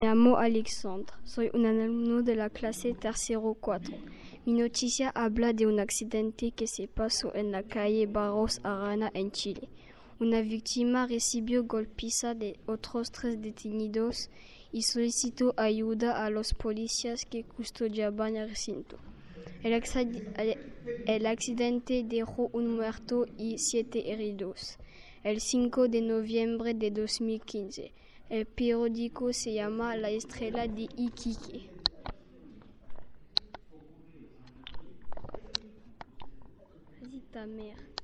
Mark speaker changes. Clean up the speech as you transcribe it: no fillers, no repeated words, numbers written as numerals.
Speaker 1: Me llamo Alexandre, soy un alumno de la clase tercero 4. Mi noticia habla de un accidente que se pasó en la calle Barros Arana en Chile. Una víctima recibió golpiza de otros 3 detenidos y solicitó ayuda a los policías que custodiaban el recinto. El accidente dejó un muerto y 7 heridos. El 5 de noviembre de 2015. El periódico se llama La Estrella de Iquique. Vas-y ta mère.